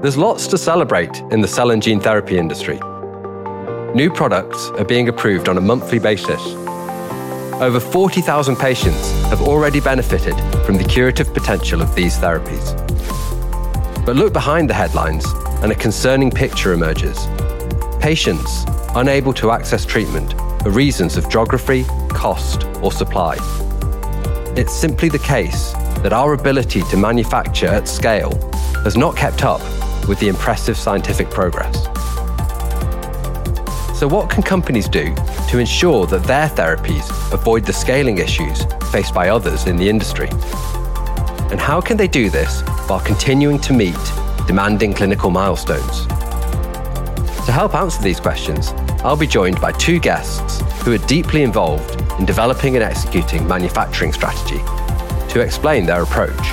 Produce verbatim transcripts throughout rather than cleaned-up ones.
There's lots to celebrate in the cell and gene therapy industry. New products are being approved on a monthly basis. Over forty thousand patients have already benefited from the curative potential of these therapies. But look behind the headlines and a concerning picture emerges. Patients unable to access treatment for reasons of geography, cost, or supply. It's simply the case that our ability to manufacture at scale has not kept up with the impressive scientific progress. So what can companies do to ensure that their therapies avoid the scaling issues faced by others in the industry? And how can they do this while continuing to meet demanding clinical milestones? To help answer these questions, I'll be joined by two guests who are deeply involved in developing and executing manufacturing strategy to explain their approach.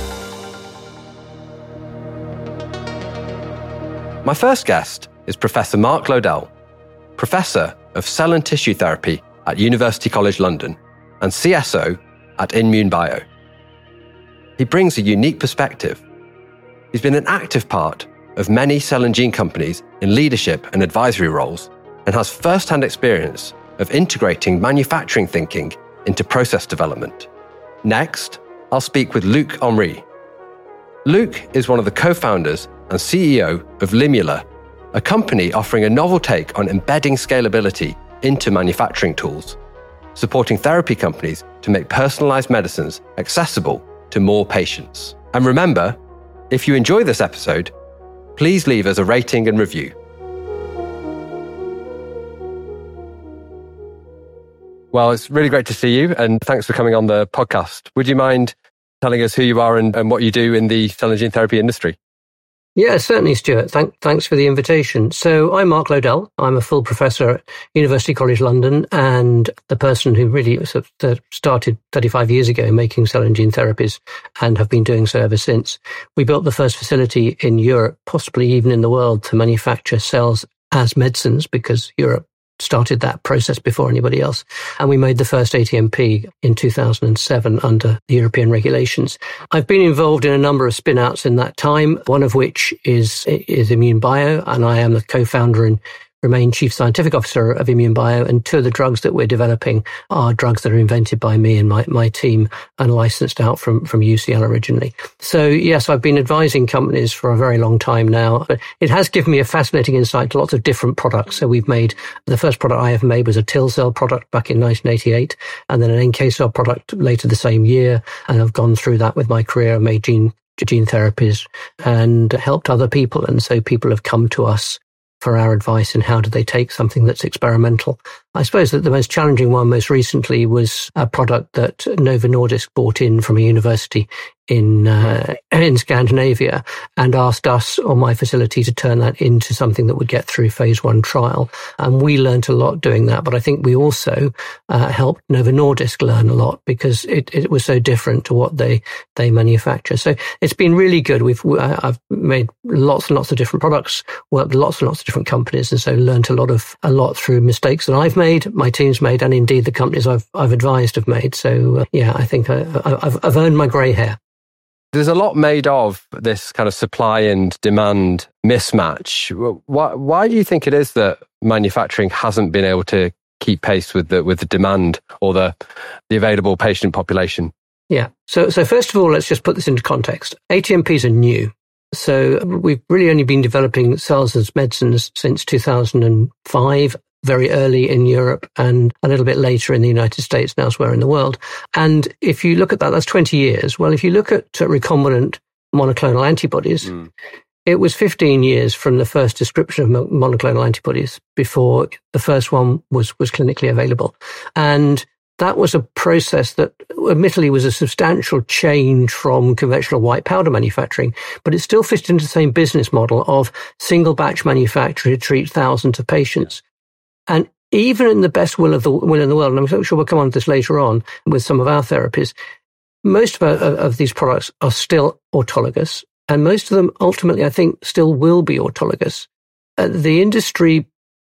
My first guest is Professor Mark Lodell, Professor of Cell and Tissue Therapy at University College London and C S O at INmune Bio. He brings a unique perspective. He's been an active part of many cell and gene companies in leadership and advisory roles and has first-hand experience of integrating manufacturing thinking into process development. Next, I'll speak with Luc Henry. Luc is one of the co-founders and C E O of Limula, a company offering a novel take on embedding scalability into manufacturing tools, supporting therapy companies to make personalized medicines accessible to more patients. And remember, if you enjoy this episode, please leave us a rating and review. Well, it's really great to see you, and thanks for coming on the podcast. Would you mind telling us who you are and, and what you do in the cell and gene therapy industry? Yeah, certainly, Stuart. Thank, thanks for the invitation. So I'm Mark Lodell. I'm a full professor at University College London and the person who really sort of started thirty-five years ago making cell and gene therapies and have been doing so ever since. We built the first facility in Europe, possibly even in the world, to manufacture cells as medicines because Europe started that process before anybody else. And we made the first A T M P in two thousand seven under the European regulations. I've been involved in a number of spin-outs in that time, one of which is, is INmune Bio, and I am the co-founder and remain Chief Scientific Officer of INmune Bio, and two of the drugs that we're developing are drugs that are invented by me and my, my team and licensed out from, from U C L originally. So yes, I've been advising companies for a very long time now, but it has given me a fascinating insight to lots of different products. So we've made, the first product I ever made was a T I L cell product back in nineteen eighty-eight, and then an N K cell product later the same year. And I've gone through that with my career. I made gene, gene therapies and helped other people. And so people have come to us for our advice in how do they take something that's experimental. I suppose that the most challenging one most recently was a product that Novo Nordisk bought in from a university in uh, in Scandinavia and asked us or my facility to turn that into something that would get through phase one trial. And we learned a lot doing that. But I think we also uh, helped Novo Nordisk learn a lot because it, it was so different to what they, they manufacture. So it's been really good. We've I've made lots and lots of different products, worked with lots and lots of different companies, and so learned a lot of a lot through mistakes that I've made, my team's made, and indeed the companies I've I've advised have made. So uh, yeah, I think I, I've I've earned my grey hair. There's a lot made of this kind of supply and demand mismatch. Why, why do you think it is that manufacturing hasn't been able to keep pace with the with the demand or the the available patient population? Yeah. So so first of all, let's just put this into context. A T M Ps are new. So we've really only been developing cells as medicines since two thousand five. Very early in Europe and a little bit later in the United States and elsewhere in the world. And if you look at that, that's twenty years. Well, if you look at recombinant monoclonal antibodies, mm. it was fifteen years from the first description of monoclonal antibodies before the first one was, was clinically available. And that was a process that admittedly was a substantial change from conventional white powder manufacturing, but it still fitted into the same business model of single batch manufacture to treat thousands of patients. And even in the best will of the will in the world, and I'm sure we'll come on to this later on with some of our therapies, most of, our, of these products are still autologous, and most of them ultimately, I think, still will be autologous. Uh, the industry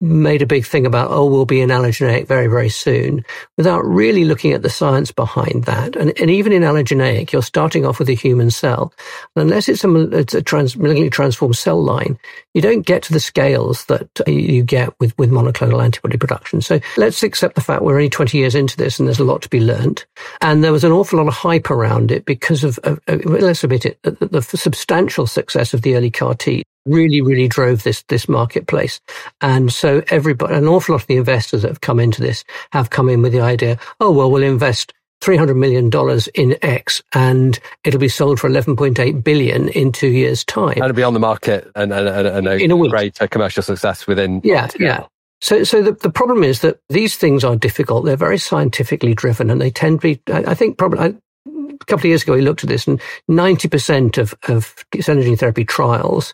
made a big thing about, oh, we'll be an allogeneic very, very soon, without really looking at the science behind that. And, and even in allogeneic, you're starting off with a human cell. And unless it's a, it's a trans, malignantly transformed cell line, you don't get to the scales that you get with, with monoclonal antibody production. So let's accept the fact we're only twenty years into this and there's a lot to be learnt. And there was an awful lot of hype around it because of, of, of let's admit it, the, the substantial success of the early C A R T really, really drove this, this marketplace. And so everybody, an awful lot of the investors that have come into this have come in with the idea, oh, well, we'll invest three hundred million dollars in X and it'll be sold for eleven point eight billion dollars in two years' time. And it'll be on the market and, and, and a in a great commercial success within. Yeah, yeah. So, so the, the problem is that these things are difficult. They're very scientifically driven and they tend to be, I, I think probably, I, a couple of years ago, we looked at this and ninety percent of, of cell and gene therapy trials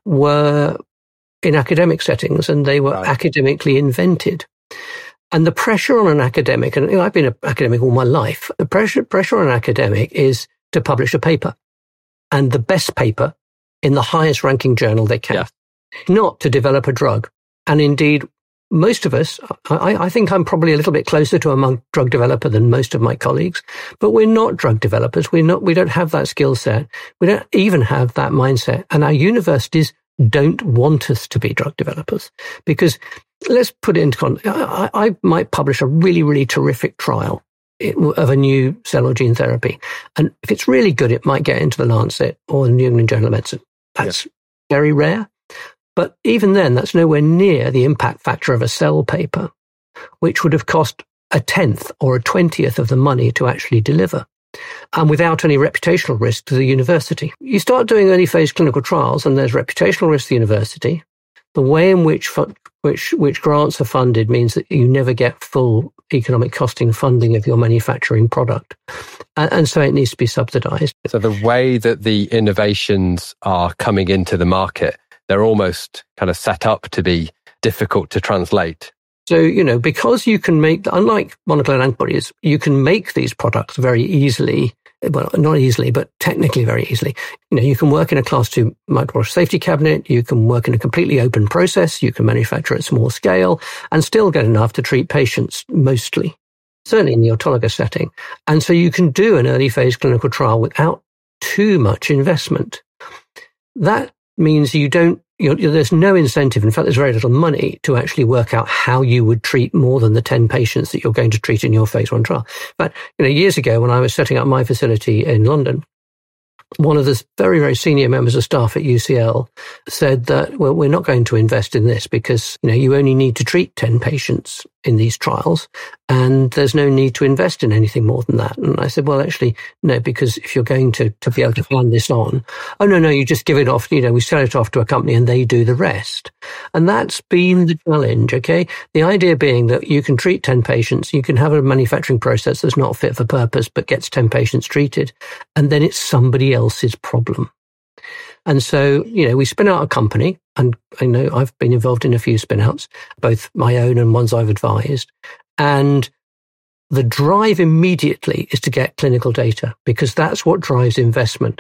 were in academic settings and they were right. academically invented. And the pressure on an academic, and you know, I've been an academic all my life, the pressure, pressure on an academic is to publish a paper and the best paper in the highest ranking journal they can, yeah. not to develop a drug. And indeed, most of us, I, I think I'm probably a little bit closer to a drug developer than most of my colleagues, but we're not drug developers. We're not, we don't have that skill set. We don't even have that mindset. And our universities don't want us to be drug developers because let's put it into context. I, I might publish a really, really terrific trial of a new cell or gene therapy. And if it's really good, it might get into the Lancet or the New England Journal of Medicine. That's yeah. very rare. But even then, that's nowhere near the impact factor of a Cell paper, which would have cost a tenth or a twentieth of the money to actually deliver, and without any reputational risk to the university. You start doing early phase clinical trials and there's reputational risk to the university. The way in which which which grants are funded means that you never get full economic costing funding of your manufacturing product. And, and so it needs to be subsidized. So the way that the innovations are coming into the market, they're almost kind of set up to be difficult to translate. So, you know, because you can make, unlike monoclonal antibodies, you can make these products very easily. Well, not easily, but technically very easily. You know, you can work in a class two microbiology safety cabinet. You can work in a completely open process. You can manufacture at small scale and still get enough to treat patients mostly, certainly in the autologous setting. And so you can do an early phase clinical trial without too much investment. That means you don't, you're, there's no incentive. In fact, there's very little money to actually work out how you would treat more than the ten patients that you're going to treat in your phase one trial. But, you know, years ago when I was setting up my facility in London, one of the very, very senior members of staff at U C L said that, well, we're not going to invest in this because, you know, you only need to treat ten patients in these trials and there's no need to invest in anything more than that. And I said, well, actually, no, because if you're going to, to be able to fund this on, oh, no, no, you just give it off, you know, we sell it off to a company and they do the rest. And that's been the challenge, okay? The idea being that you can treat ten patients, you can have a manufacturing process that's not fit for purpose, but gets ten patients treated, and then it's somebody else's problem. And so, you know, we spin out a company, and I know I've been involved in a few spin outs, both my own and ones I've advised. And the drive immediately is to get clinical data because that's what drives investment.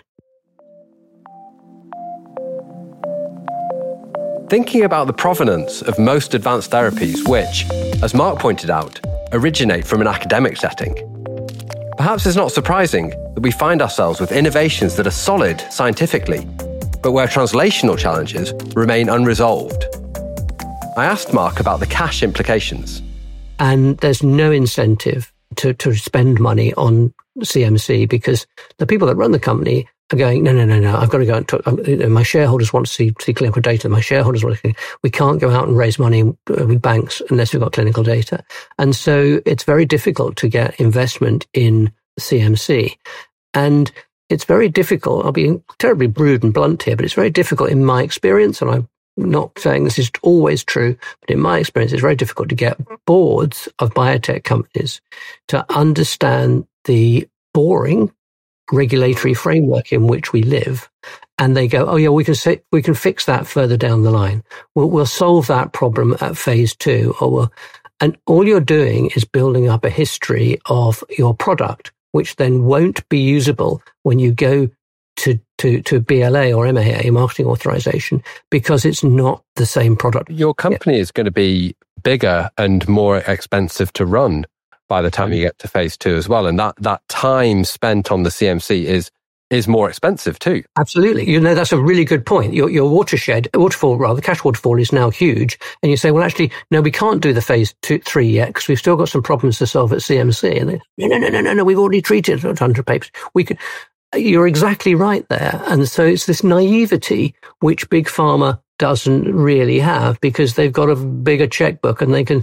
Thinking about the provenance of most advanced therapies, which, as Mark pointed out, originate from an academic setting, perhaps it's not surprising that we find ourselves with innovations that are solid scientifically, but where translational challenges remain unresolved. I asked Mark about the cash implications. And there's no incentive to, to spend money on C M C because the people that run the company are going, no, no, no, no, I've got to go and talk. You know, my shareholders want to see, see clinical data. My shareholders want to see, we can't go out and raise money with banks unless we've got clinical data. And so it's very difficult to get investment in C M C. And it's very difficult. I'll be terribly rude and blunt here, but it's very difficult in my experience. And I'm not saying this is always true, but in my experience, it's very difficult to get boards of biotech companies to understand the boring regulatory framework in which we live. And they go, oh yeah, we can say, we can fix that further down the line. We'll, we'll solve that problem at phase two. Or we'll, and all you're doing is building up a history of your product, which then won't be usable when you go to, to, to B L A or M A A, marketing authorization, because it's not the same product. Your company yeah. is going to be bigger and more expensive to run by the time you get to phase two as well. And that, that time spent on the C M C is is more expensive too. Absolutely. You know, that's a really good point. Your your watershed, waterfall rather, cash waterfall is now huge. And you say, well, actually, no, we can't do the phase two, three yet because we've still got some problems to solve at C M C. And they, no, no, no, no, no, no, we've already treated one hundred papers. We could, you're exactly right there. And so it's this naivety which Big Pharma doesn't really have because they've got a bigger checkbook and they can,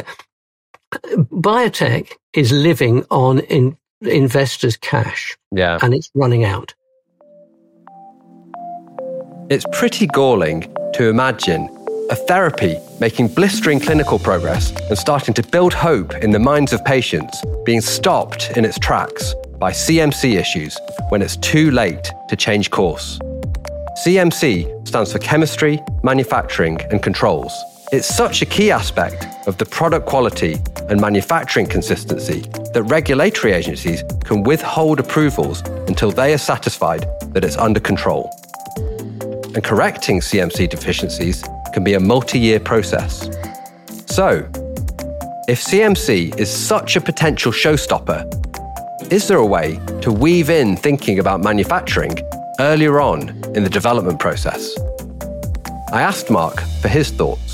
biotech is living on in investors' cash. Yeah. And it's running out. It's pretty galling to imagine a therapy making blistering clinical progress and starting to build hope in the minds of patients being stopped in its tracks by C M C issues when it's too late to change course. C M C stands for chemistry, manufacturing, and controls. It's such a key aspect of the product quality and manufacturing consistency that regulatory agencies can withhold approvals until they are satisfied that it's under control. And correcting C M C deficiencies can be a multi-year process. So, if C M C is such a potential showstopper, is there a way to weave in thinking about manufacturing earlier on in the development process? I asked Mark for his thoughts.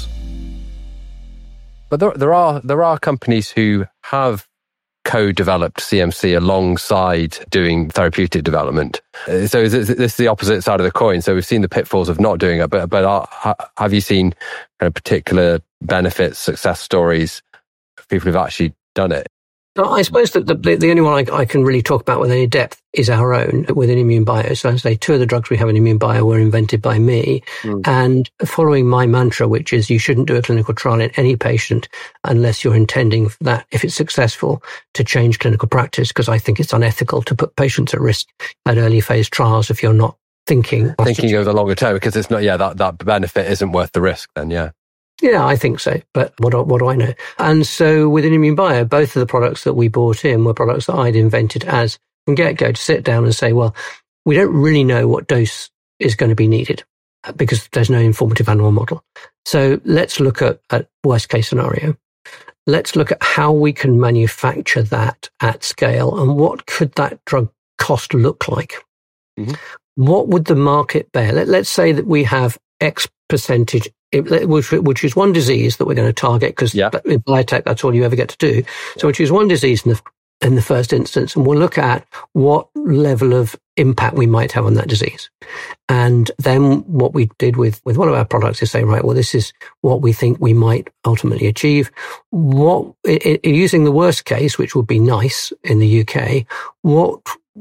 But there, there are there are companies who have co-developed C M C alongside doing therapeutic development. So is this, this is the opposite side of the coin. So we've seen the pitfalls of not doing it, but but are, have you seen kind of particular benefits, success stories of people who've actually done it? I suppose that the, the only one I, I can really talk about with any depth is our own within Immune Bio. So I say two of the drugs we have in Immune Bio were invented by me. Mm. And following my mantra, which is you shouldn't do a clinical trial in any patient unless you're intending that, if it's successful, to change clinical practice, because I think it's unethical to put patients at risk at early phase trials if you're not thinking. Thinking over the longer term, because it's not, yeah, that, that benefit isn't worth the risk then, yeah. Yeah, I think so. But what do, what do I know? And so within Immune Bio, both of the products that we brought in were products that I'd invented as from get-go to sit down and say, well, we don't really know what dose is going to be needed because there's no informative animal model. So let's look at, at worst case scenario. Let's look at how we can manufacture that at scale and what could that drug cost look like? Mm-hmm. What would the market bear? Let, let's say that we have X percentage, which, which is one disease that we're going to target, because yeah. in biotech, that's all you ever get to do. So we choose one disease in the, in the first instance, and we'll look at what level of impact we might have on that disease. And then what we did with, with one of our products is say, right, well, this is what we think we might ultimately achieve. What, it, it, using the worst case, which would be NICE in the U K, what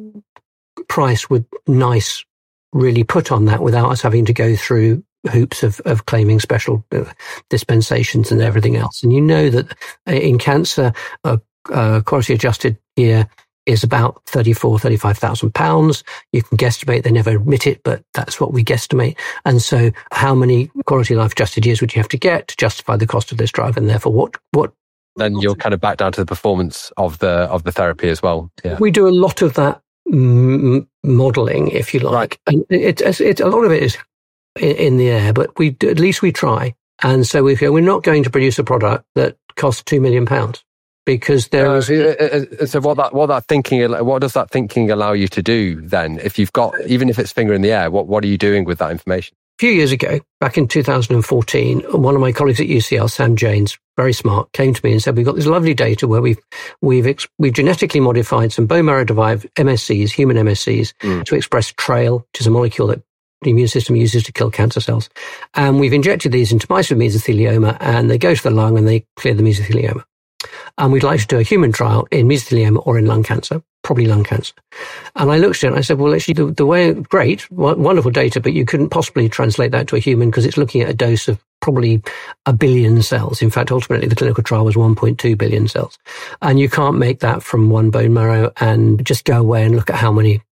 price would NICE really put on that without us having to go through hoops of, of claiming special uh, dispensations and everything else? And you know that in cancer, a uh, uh, quality adjusted year is about thirty-four, thirty-five thousand pounds. You can guesstimate, they never admit it, but that's what we guesstimate. And so how many quality life adjusted years would you have to get to justify the cost of this drug? And therefore what, what, then you're kind of back down to the performance of the, of the therapy as well. Yeah. We do a lot of that m- modeling, if you like. Right. And it, it, it, a lot of it is in, in the air, but we, at least we try. And so we go, we're not going to produce a product that costs two million pounds. Because there uh, is. So what that what that thinking what does that thinking allow you to do then? If you've got, even if it's finger in the air, what what are you doing with that information? A few years ago, back in two thousand fourteen, one of my colleagues at U C L, Sam Janes, very smart, came to me and said, "We've got this lovely data where we've we've ex- we've genetically modified some bone marrow derived M S Cs, human M S Cs, mm. to express TRAIL, which is a molecule that the immune system uses to kill cancer cells, and we've injected these into mice with mesothelioma, and they go to the lung and they clear the mesothelioma." And we'd like to do a human trial in mesothelioma or in lung cancer, probably lung cancer. And I looked at it and I said, well, actually, the, the way, great, wonderful data, but you couldn't possibly translate that to a human because it's looking at a dose of probably a billion cells. In fact, ultimately, the clinical trial was one point two billion cells. And you can't make that from one bone marrow and just go away and look at how many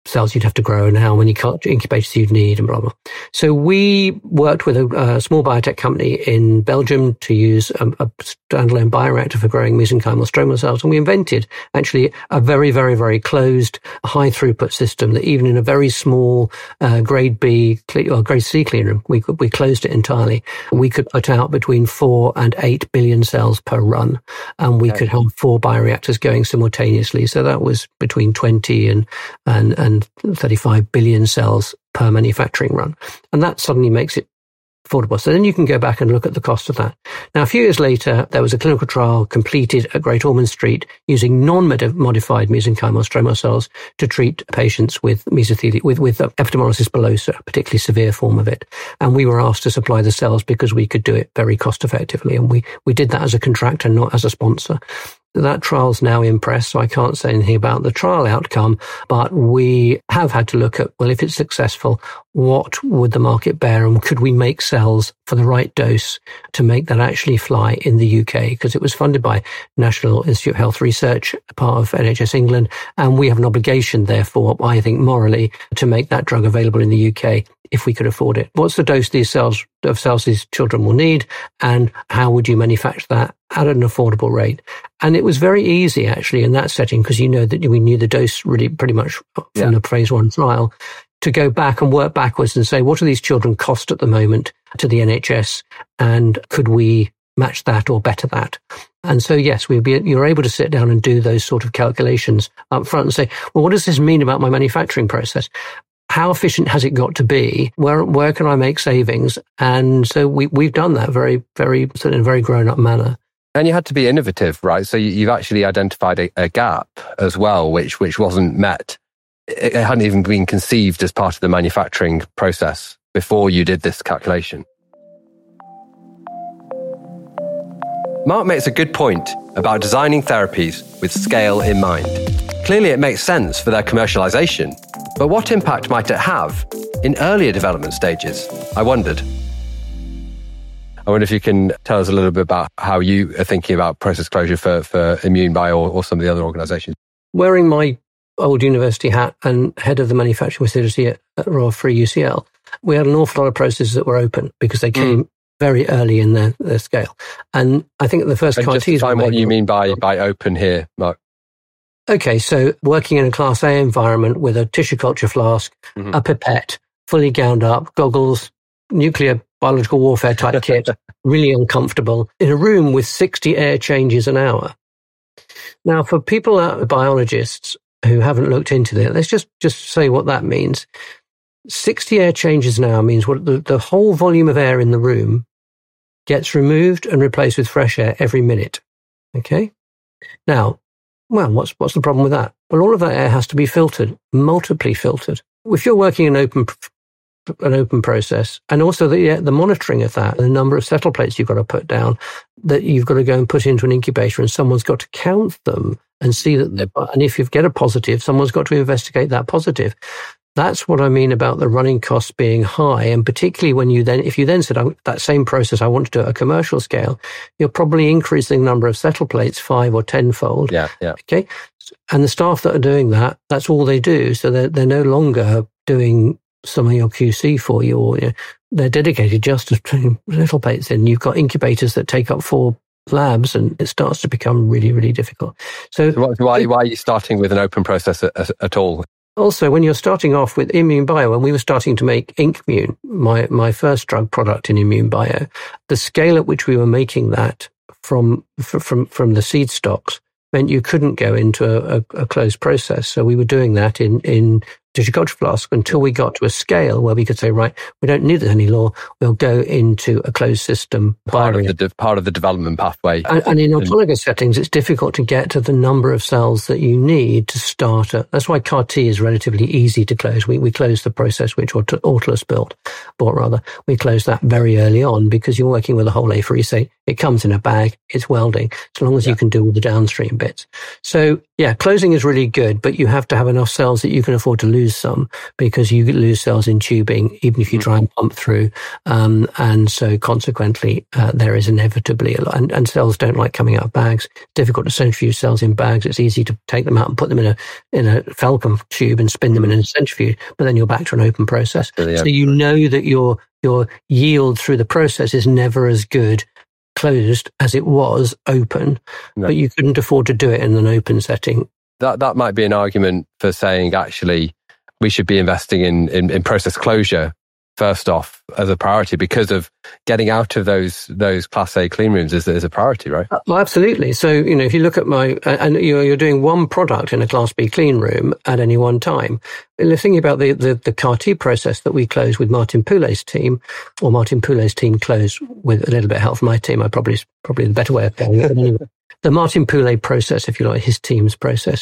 cells you'd have to grow and how many incubators you'd need and blah, blah. So we worked with a, a small biotech company in Belgium to use a, a standalone bioreactor for growing mesenchymal stromal cells. And we invented actually a very, very, very closed high throughput system that even in a very small uh, grade B or grade C clean room, we could, we closed it entirely. We could put out between four and eight billion cells per run. And we okay. could have four bioreactors going simultaneously. So that was between twenty and, and, and thirty-five billion cells per manufacturing run. And that suddenly makes it affordable. So then you can go back and look at the cost of that. Now, a few years later, there was a clinical trial completed at Great Ormond Street using non-modified mesenchymal stromal cells to treat patients with mesothelioma, with, with epidermolysis bullosa, a particularly severe form of it. And we were asked to supply the cells because we could do it very cost effectively. And we, we did that as a contractor, not as a sponsor. That trial's now in press, so I can't say anything about the trial outcome, but we have had to look at, well, if it's successful, what would the market bear and could we make cells for the right dose to make that actually fly in the U K? Because it was funded by National Institute of Health Research, part of N H S England, and we have an obligation, therefore, I think morally, to make that drug available in the U K if we could afford it. What's the dose these cells of cells these children will need, and how would you manufacture that at an affordable rate? And it was very easy actually in that setting, because you know that we knew the dose really pretty much from yeah. the phase one trial, to go back and work backwards and say, what do these children cost at the moment to the N H S, and could we match that or better that? And so, yes, we'd be, you're able to sit down and do those sort of calculations up front and say, well, what does this mean about my manufacturing process? How efficient has it got to be? Where where can I make savings? And so we, we've done that very, very, sort of in a very grown-up manner. And you had to be innovative, right? So you, you've actually identified a, a gap as well, which which wasn't met. It, it hadn't even been conceived as part of the manufacturing process before you did this calculation. Mark makes a good point about designing therapies with scale in mind. Clearly, it makes sense for their commercialization, but what impact might it have in earlier development stages? I wondered. I wonder if you can tell us a little bit about how you are thinking about process closure for, for Immune Bio or, or some of the other organizations. Wearing my old university hat and head of the manufacturing facility at, at Royal Free U C L, we had an awful lot of processes that were open because they came mm. very early in their, their scale. And I think the first and C A R Ts... Just define what you mean by, by open here, Mark. Okay, so working in a Class A environment with a tissue culture flask, mm-hmm. a pipette, fully gowned up, goggles, nuclear biological warfare type kit, really uncomfortable, in a room with sixty air changes an hour. Now, for people, uh, biologists who haven't looked into it, let's just, just say what that means. sixty air changes an hour means what the, the whole volume of air in the room gets removed and replaced with fresh air every minute. Okay? Now, well, what's what's the problem with that? Well, all of that air has to be filtered, multiply filtered. If you're working an open an open process, and also the the monitoring of that, the number of settle plates you've got to put down, that you've got to go and put into an incubator, and someone's got to count them and see that they're, and if you get a positive, someone's got to investigate that positive. That's what I mean about the running costs being high. And particularly when you then, if you then said, oh, that same process, I want to do at a commercial scale, you're probably increasing the number of settle plates five or tenfold. Yeah, yeah. Okay. And the staff that are doing that, that's all they do. So they're, they're no longer doing some of your Q C for you, or you know, they're dedicated just to putting settle plates in. You've got incubators that take up four labs, and it starts to become really, really difficult. So, so why, why are you starting with an open process at, at all? Also, when you're starting off with Immune Bio, when we were starting to make IncMune, my, my first drug product in Immune Bio, the scale at which we were making that from, from, from the seed stocks meant you couldn't go into a, a, a closed process. So we were doing that in, in tissue culture flask until we got to a scale where we could say, right, we don't need it anymore. We'll go into a closed system. Part of the de- part of the development pathway. And, and in autologous settings, it's difficult to get to the number of cells that you need to start it. That's why C A R T is relatively easy to close. We we closed the process which Aut- Autolus built, bought rather. We closed that very early on because you're working with a whole apheresis. It comes in a bag. It's welding, as long as yeah. you can do all the downstream bits. So yeah, closing is really good, but you have to have enough cells that you can afford to lose lose some because you lose cells in tubing, even if you try and pump through. Um, and so consequently, uh, there is inevitably a lot, and, and cells don't like coming out of bags. It's difficult to centrifuge cells in bags. It's easy to take them out and put them in a, in a Falcon tube and spin them in a centrifuge, but then you're back to an open process. Yeah. So you know that your, your yield through the process is never as good closed as it was open, no. but you couldn't afford to do it in an open setting. That that might be an argument for saying actually we should be investing in, in, in process closure first off as a priority because of getting out of those those Class A clean rooms is, is a priority, right? Well, absolutely. So, you know, if you look at my, and you're, you're doing one product in a Class B clean room at any one time. Thinking about the, the, the C A R T process that we closed with Martin Poulet's team, or Martin Poulet's team closed with a little bit of help from my team, I probably, probably the better way of doing it. But anyway, the Martin Poulet process, if you like, his team's process,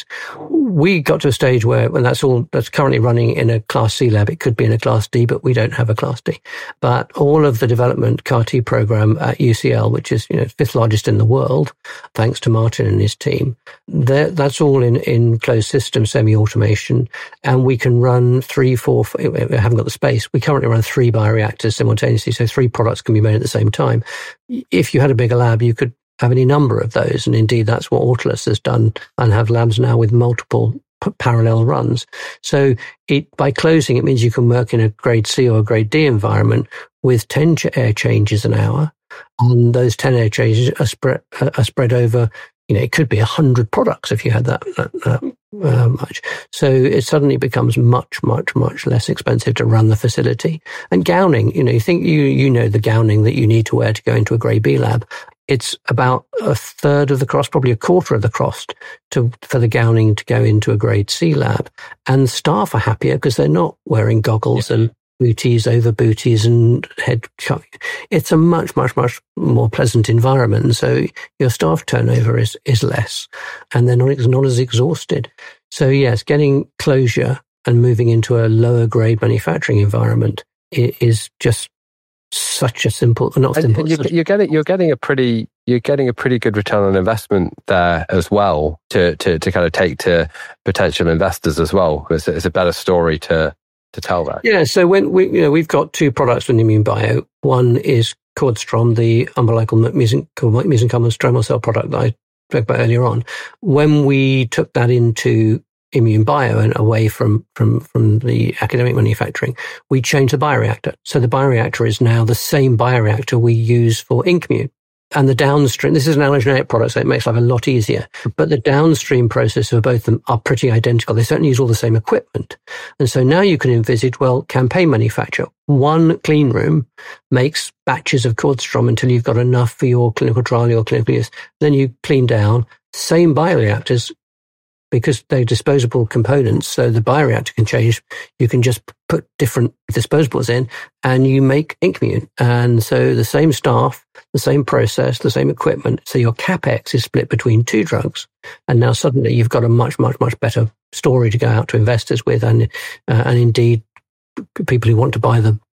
we got to a stage where, when that's all, that's currently running in a Class C lab, it could be in a Class D, but we don't have a Class D. But all of the development C A R T program at U C L, which is, you know, fifth largest in the world, thanks to Martin and his team, that's all in, in closed system semi-automation. And we can run three, four, we haven't got the space. We currently run three bioreactors simultaneously. So three products can be made at the same time. If you had a bigger lab, you could have any number of those. And indeed, that's what Autolus has done and have labs now with multiple p- parallel runs. So it, by closing, it means you can work in a grade C or a grade D environment with ten ch- air changes an hour. And those ten air changes are spread, are spread over, you know, it could be a hundred products if you had that, that, that uh, much. So it suddenly becomes much, much, much less expensive to run the facility. And gowning, you know, you think you, you know, the gowning that you need to wear to go into a grade B lab. It's about a third of the cost, probably a quarter of the cost to, for the gowning to go into a grade C lab. And staff are happier because they're not wearing goggles yeah. and booties over booties and head. It's a much, much, much more pleasant environment. And so your staff turnover is, is less and they're not, not as exhausted. So yes, getting closure and moving into a lower grade manufacturing environment is just such a simple, not simple. You're, you're getting, you're getting a pretty, you're getting a pretty good return on investment there as well to, to, to kind of take to potential investors as well. It's, it's a better story to, to tell that. Yeah. So when we, you know, we've got two products from INmune Bio. One is CordStrom, the umbilical mesenchymal stromal cell product that I spoke about earlier on. When we took that into INmune Bio and away from, from, from the academic manufacturing, we changed the bioreactor. So the bioreactor is now the same bioreactor we use for INKmune. And the downstream, this is an allogeneic product, so it makes life a lot easier. But the downstream process of both of them are pretty identical. They certainly use all the same equipment. And so now you can envisage, well, campaign manufacture. One clean room makes batches of CordStrom until you've got enough for your clinical trial, your clinical use. Then you clean down. Same bioreactors, because they're disposable components, so the bioreactor can change. You can just put different disposables in and you make INKmune. And so the same staff, the same process, the same equipment. So your CapEx is split between two drugs. And now suddenly you've got a much, much, much better story to go out to investors with and, uh, and indeed people who want to buy them.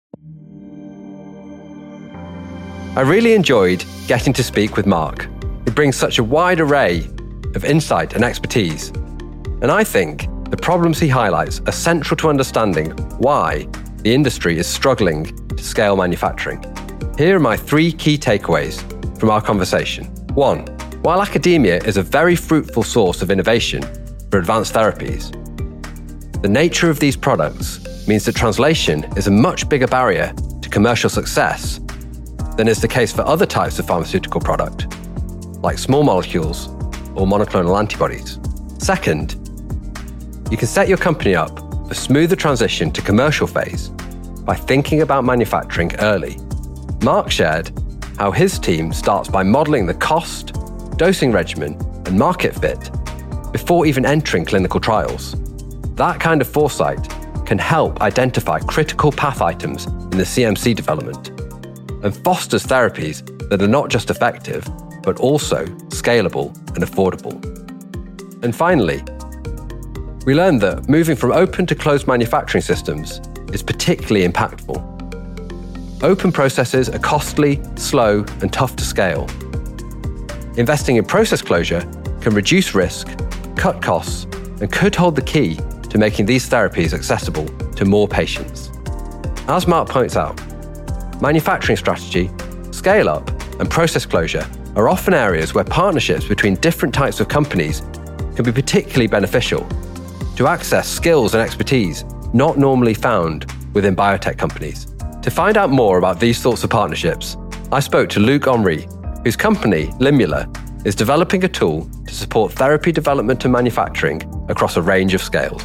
I really enjoyed getting to speak with Mark. He brings such a wide array of insight and expertise. And I think the problems he highlights are central to understanding why the industry is struggling to scale manufacturing. Here are my three key takeaways from our conversation. One, while academia is a very fruitful source of innovation for advanced therapies, the nature of these products means that translation is a much bigger barrier to commercial success than is the case for other types of pharmaceutical product, like small molecules or monoclonal antibodies. Second, you can set your company up for smoother transition to commercial phase by thinking about manufacturing early. Mark shared how his team starts by modeling the cost, dosing regimen, and market fit before even entering clinical trials. That kind of foresight can help identify critical path items in the C M C development and fosters therapies that are not just effective, but also scalable and affordable. And finally, we learned that moving from open to closed manufacturing systems is particularly impactful. Open processes are costly, slow, and tough to scale. Investing in process closure can reduce risk, cut costs, and could hold the key to making these therapies accessible to more patients. As Mark points out, manufacturing strategy, scale-up, and process closure are often areas where partnerships between different types of companies can be particularly beneficial to access skills and expertise not normally found within biotech companies. To find out more about these sorts of partnerships, I spoke to Luc Henry, whose company, Limula, is developing a tool to support therapy development and manufacturing across a range of scales.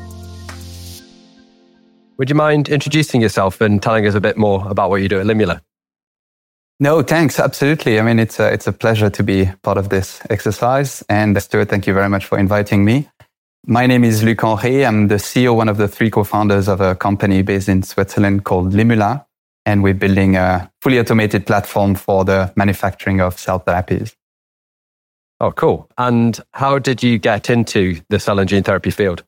Would you mind introducing yourself and telling us a bit more about what you do at Limula? No, thanks. Absolutely. I mean, it's a, it's a pleasure to be part of this exercise. And Stuart, thank you very much for inviting me. My name is Luc Henry. I'm the C E O, one of the three co-founders of a company based in Switzerland called Limula. And we're building a fully automated platform for the manufacturing of cell therapies. Oh, cool. And how did you get into the cell and gene therapy field?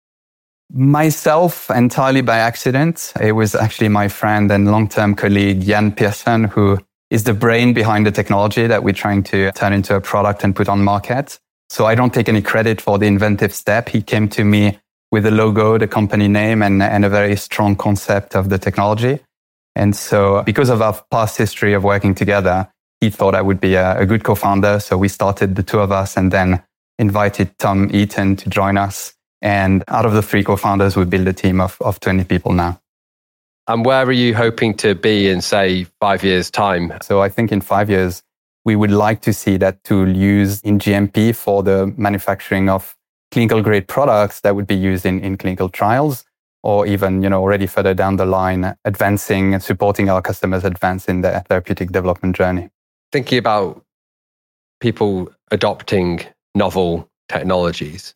Myself, entirely by accident. It was actually my friend and long-term colleague, Jan Pearson, who is the brain behind the technology that we're trying to turn into a product and put on market. So I don't take any credit for the inventive step. He came to me with the logo, the company name, and, and a very strong concept of the technology. And so because of our past history of working together, he thought I would be a, a good co-founder. So we started the two of us and then invited Tom Eaton to join us. And out of the three co-founders, we built a team of, of twenty people now. And where are you hoping to be in, say, five years' time? So I think in five years, we would like to see that tool used in G M P for the manufacturing of clinical grade products that would be used in, in clinical trials, or even, you know, already further down the line, advancing and supporting our customers advance in their therapeutic development journey. Thinking about people adopting novel technologies,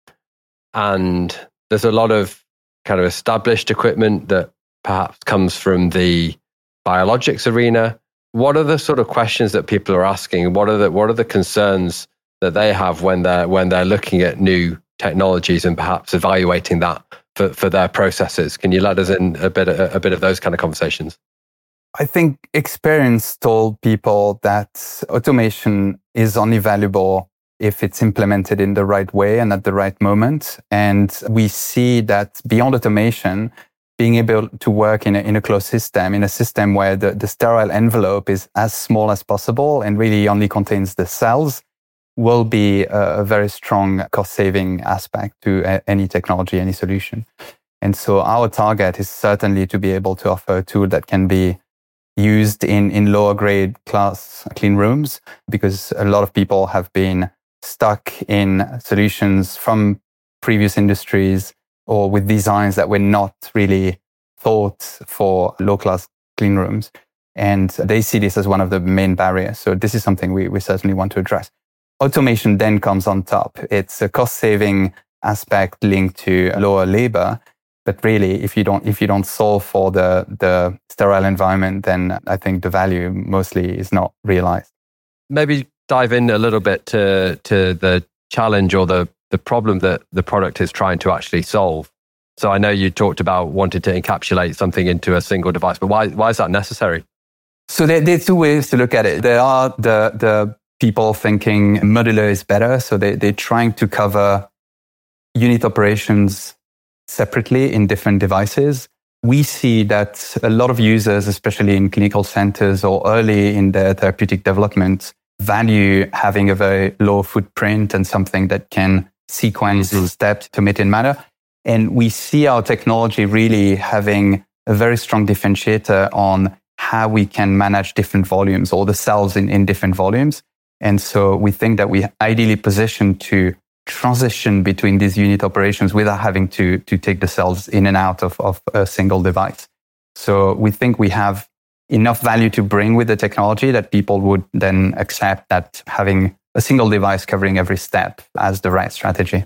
and there's a lot of kind of established equipment that perhaps comes from the biologics arena. What are the sort of questions that people are asking? What are the what are the concerns that they have when they're when they're looking at new technologies and perhaps evaluating that for, for their processes? Can you let us in a bit a, a bit of those kind of conversations? I think experience told people that automation is only valuable if it's implemented in the right way and at the right moment. And we see that beyond automation, being able to work in a, in a closed system, in a system where the, the sterile envelope is as small as possible and really only contains the cells, will be a, a very strong cost-saving aspect to a, any technology, any solution. And so our target is certainly to be able to offer a tool that can be used in, in lower grade class clean rooms, because a lot of people have been stuck in solutions from previous industries or with designs that were not really thought for low class clean rooms. And they see this as one of the main barriers. So this is something we, we certainly want to address. Automation then comes on top. It's a cost saving aspect linked to lower labor. But really, if you don't if you don't solve for the, the sterile environment, then I think the value mostly is not realized. Maybe dive in a little bit to to the challenge or the, the problem that the product is trying to actually solve. So I know you talked about wanting to encapsulate something into a single device, but why why is that necessary? So there, there are two ways to look at it. There are the the people thinking modular is better. So they, they're trying to cover unit operations separately in different devices. We see that a lot of users, especially in clinical centers or early in their therapeutic development, value having a very low footprint and something that can sequence mm-hmm. steps to meet in matter. And we see our technology really having a very strong differentiator on how we can manage different volumes or the cells in, in different volumes. And so we think that we're ideally positioned to transition between these unit operations without having to, to take the cells in and out of, of a single device. So we think we have enough value to bring with the technology that people would then accept that having a single device covering every step as the right strategy.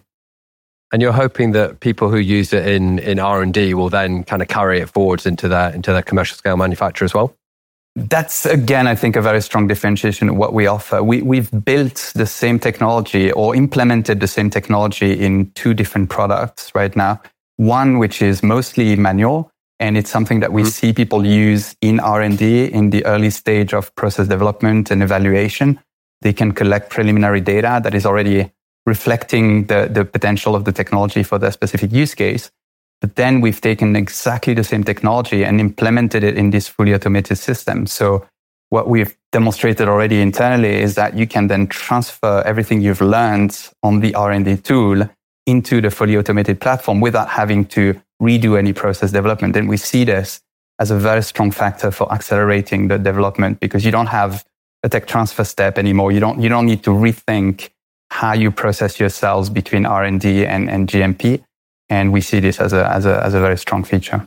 And you're hoping that people who use it in, in R and D will then kind of carry it forwards into their, into their commercial scale manufacture as well? That's, again, I think, a very strong differentiation of what we offer. We, we've built the same technology or implemented the same technology in two different products right now. One, which is mostly manual, and it's something that we mm-hmm. see people use in R and D in the early stage of process development and evaluation. They can collect preliminary data that is already reflecting the, the potential of the technology for their specific use case. But then we've taken exactly the same technology and implemented it in this fully automated system. So what we've demonstrated already internally is that you can then transfer everything you've learned on the R and D tool into the fully automated platform without having to redo any process development. And we see this as a very strong factor for accelerating the development, because you don't have a tech transfer step anymore. You don't, you don't need to rethink how you process your cells between R and D and, and G M P. And we see this as a, as a, as a very strong feature.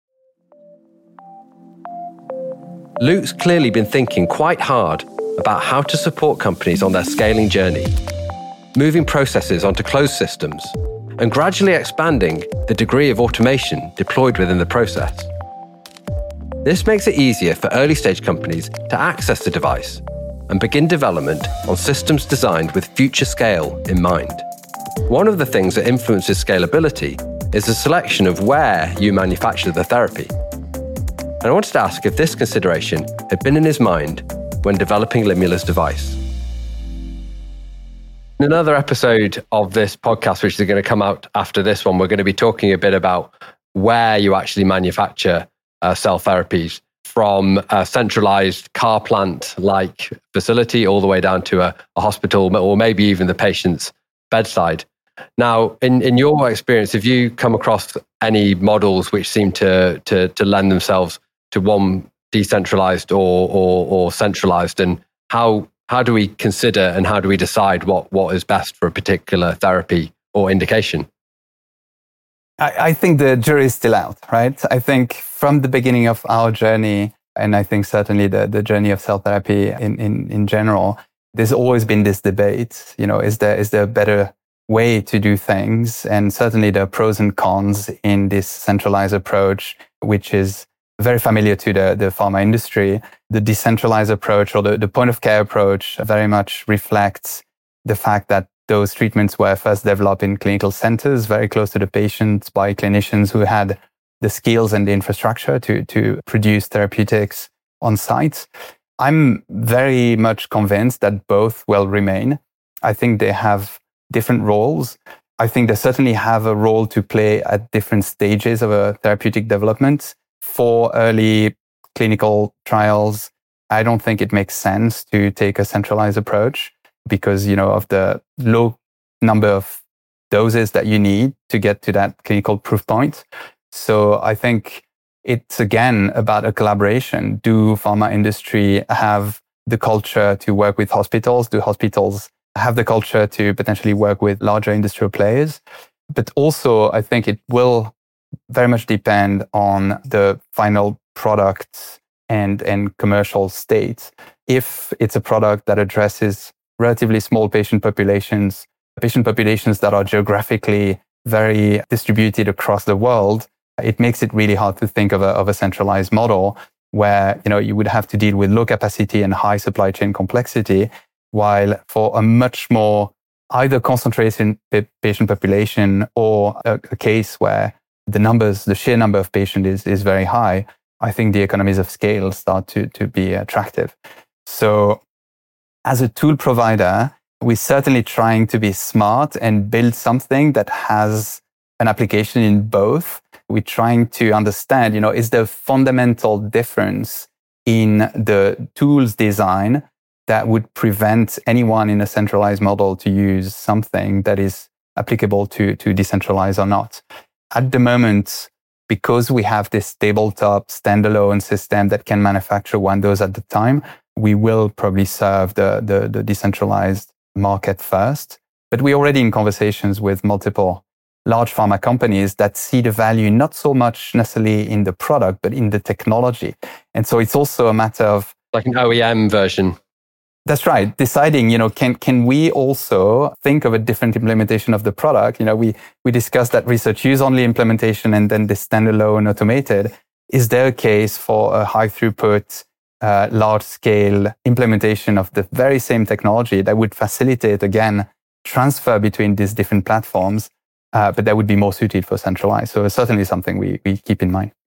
Luke's clearly been thinking quite hard about how to support companies on their scaling journey, moving processes onto closed systems, and gradually expanding the degree of automation deployed within the process. This makes it easier for early-stage companies to access the device and begin development on systems designed with future scale in mind. One of the things that influences scalability is the selection of where you manufacture the therapy. And I wanted to ask if this consideration had been in his mind when developing Limula's device. In another episode of this podcast, which is going to come out after this one, we're going to be talking a bit about where you actually manufacture uh, cell therapies, from a centralized car plant-like facility all the way down to a, a hospital, or maybe even the patient's bedside. Now, in, in your experience, have you come across any models which seem to to, to lend themselves to one decentralized or, or or centralized, and how how do we consider and how do we decide what what is best for a particular therapy or indication? I, I think the jury is still out, right? I think from the beginning of our journey, and I think certainly the, the journey of cell therapy in, in, in general, there's always been this debate, you know, is there is there a better way to do things? And certainly there are pros and cons in this centralized approach, which is very familiar to the, the pharma industry. The decentralized approach, or the, the point of care approach, very much reflects the fact that those treatments were first developed in clinical centers, very close to the patients, by clinicians who had the skills and the infrastructure to, to produce therapeutics on site. I'm very much convinced that both will remain. I think they have different roles. I think they certainly have a role to play at different stages of a therapeutic development. For early clinical trials, I don't think it makes sense to take a centralized approach because, you know, of the low number of doses that you need to get to that clinical proof point. So I think it's again about a collaboration. Do pharma industry have the culture to work with hospitals? Do hospitals have the culture to potentially work with larger industrial players? But also, I think it will very much depend on the final product and, and commercial state. If it's a product that addresses relatively small patient populations, patient populations that are geographically very distributed across the world, it makes it really hard to think of a, of a centralized model where, you know, you would have to deal with low capacity and high supply chain complexity. While for a much more either concentrated patient population or a, a case where the numbers, the sheer number of patients is, is very high, I think the economies of scale start to, to be attractive. So as a tool provider, we're certainly trying to be smart and build something that has an application in both. We're trying to understand, you know, is there a fundamental difference in the tools design that would prevent anyone in a centralized model to use something that is applicable to, to decentralized or not? At the moment, because we have this tabletop standalone system that can manufacture one dose at the time, we will probably serve the, the, the decentralized market first. But we're already in conversations with multiple large pharma companies that see the value not so much necessarily in the product, but in the technology. And so it's also a matter of... like an O E M version. That's right. Deciding, you know, can can we also think of a different implementation of the product? You know, we we discussed that research use only implementation and then the standalone automated. Is there a case for a high throughput, uh, large scale implementation of the very same technology that would facilitate, again, transfer between these different platforms, uh, but that would be more suited for centralized? So it's certainly something we we keep in mind.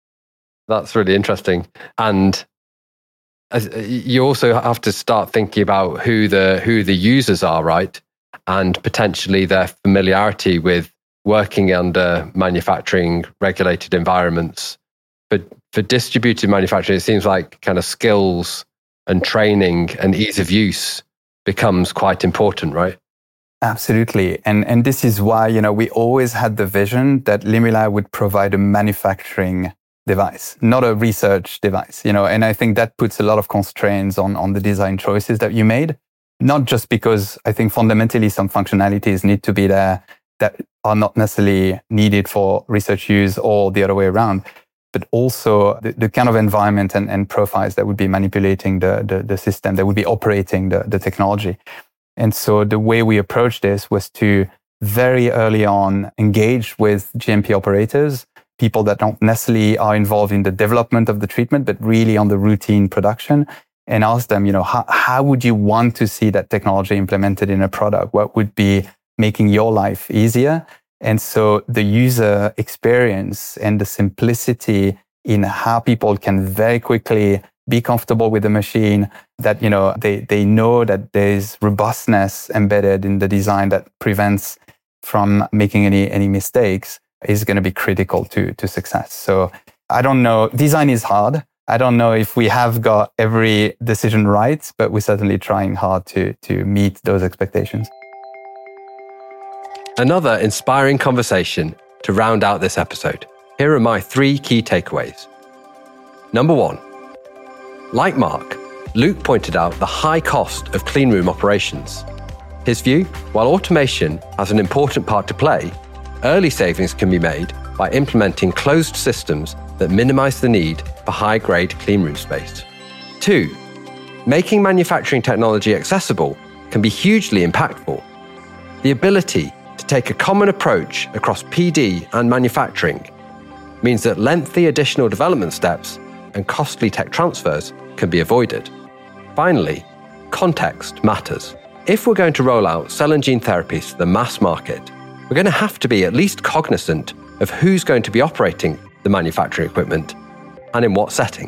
That's really interesting. And you also have to start thinking about who the who the users are, right? and potentially their familiarity with working under manufacturing regulated environments. But for distributed manufacturing, it seems like kind of skills and training and ease of use becomes quite important, right? Absolutely. And and this is why, you know, we always had the vision that Limuli would provide a manufacturing device, not a research device, you know, and I think that puts a lot of constraints on, on the design choices that you made, not just because I think fundamentally some functionalities need to be there that are not necessarily needed for research use or the other way around, but also the, the kind of environment and, and profiles that would be manipulating the, the, the system, that would be operating the, the technology. And so the way we approached this was to very early on engage with G M P operators, people that don't necessarily are involved in the development of the treatment, but really on the routine production, and ask them, you know, how, how would you want to see that technology implemented in a product? What would be making your life easier? And so the user experience and the simplicity in how people can very quickly be comfortable with the machine, that, you know, they, they know that there's robustness embedded in the design that prevents from making any, any mistakes, is going to be critical to, to success. So I don't know, design is hard. I don't know if we have got every decision right, but we're certainly trying hard to, to meet those expectations. Another inspiring conversation to round out this episode. Here are my three key takeaways. Number one, like Mark, Luc pointed out the high cost of cleanroom operations. His view, while automation has an important part to play, early savings can be made by implementing closed systems that minimize the need for high-grade cleanroom space. Two, making manufacturing technology accessible can be hugely impactful. The ability to take a common approach across P D and manufacturing means that lengthy additional development steps and costly tech transfers can be avoided. Finally, context matters. If we're going to roll out cell and gene therapies to the mass market, we're going to have to be at least cognizant of who's going to be operating the manufacturing equipment and in what setting.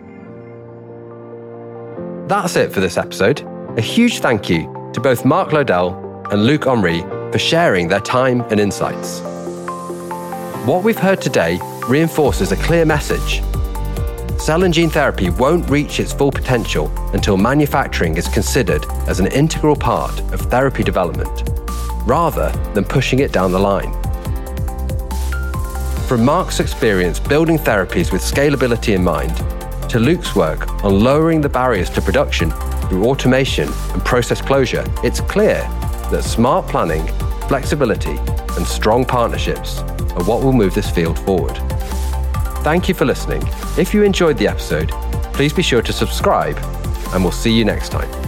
That's it for this episode. A huge thank you to both Marc Lodel and Luc Henry for sharing their time and insights. What we've heard today reinforces a clear message. Cell and gene therapy won't reach its full potential until manufacturing is considered as an integral part of therapy development, rather than pushing it down the line. From Marc's experience building therapies with scalability in mind, to Luc's work on lowering the barriers to production through automation and process closure, it's clear that smart planning, flexibility, and strong partnerships are what will move this field forward. Thank you for listening. If you enjoyed the episode, please be sure to subscribe, and we'll see you next time.